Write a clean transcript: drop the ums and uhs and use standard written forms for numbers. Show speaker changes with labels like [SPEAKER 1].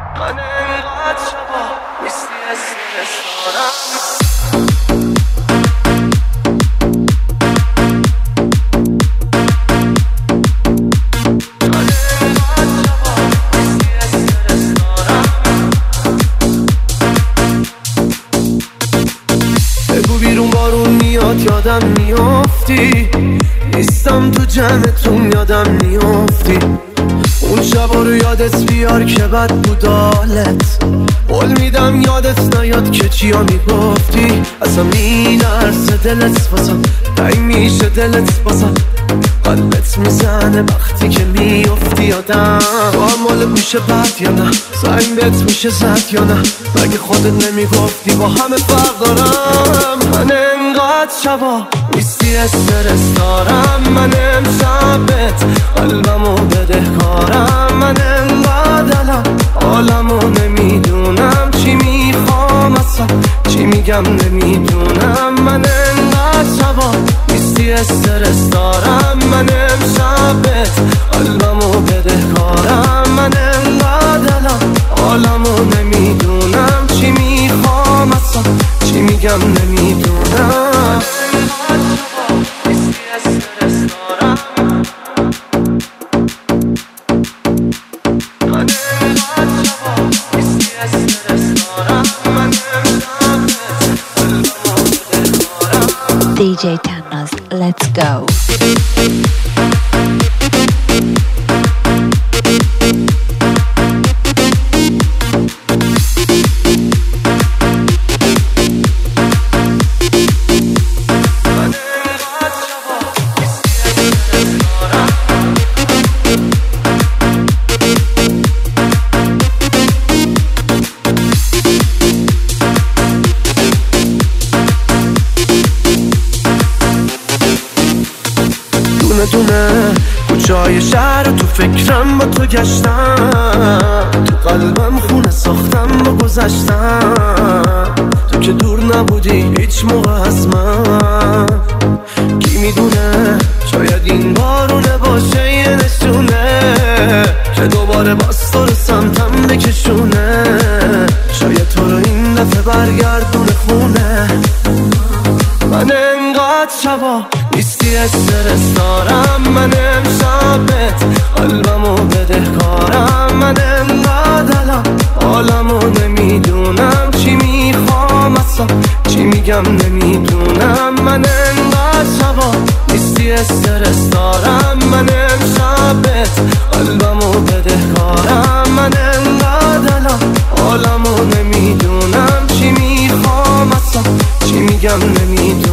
[SPEAKER 1] من انقدر شبا نیستی استرس دارم. بیرون بارون میاد یادم میافتی، نیستم تو جمعتون یادم میافتی. اون شبا رو یادت بیار که بد بود حالت، قول میدم یادت نیاد که چیا میگفتی. اصلا میلرزه دلت واسم، تنگ میشه دلت واسم، قلبت میزنه وقتی که میافتی یادم. تو هم مالت میشه بد یا نه، زنگ بهت میشه زد یا نه، مگه خودت نمیگفتی با همه فرق دارم. من انقدر شبا نیستی استرس دارم، من امشبت قلبمو بدهکارم. من انقدر الان حالمو نمیدونم، چی میخوام اصلا چی میگم نمیدونم. من انقدر شبا نیستی استرس دارم، من امشبت قلبمو بدهکارم. من انقدر الان حالمو نمیدونم، چی میخوام اصلا چی میگم نمیدونم.
[SPEAKER 2] DJ Tannaz, let's go.
[SPEAKER 1] دونه کوچه های شهر تو فکرم با تو گشتم، تو قلبم خونه ساختم با گذشتم. تو که دور نبودی هیچ موقع از من، کی میدونه شاید این بارونه باشه یه نشونه که دوباره باز تو رو سمتم بکشونه. شاید تو رو این دفعه برگردونه خونه. من انقدر شبا نیستی استرس دارم، من امشبت قلبمو بدهکارم. من انقدر الان حالمو نمیدونم، چی میخوام اصلا چی میگم نمیدونم. من انقدر شبا نیستی استرس دارم، من امشبت قلبمو بدهکارم. من انقدر الان حالمو نمیدونم، چی میخوام اصلا چی میگم نمیدونم.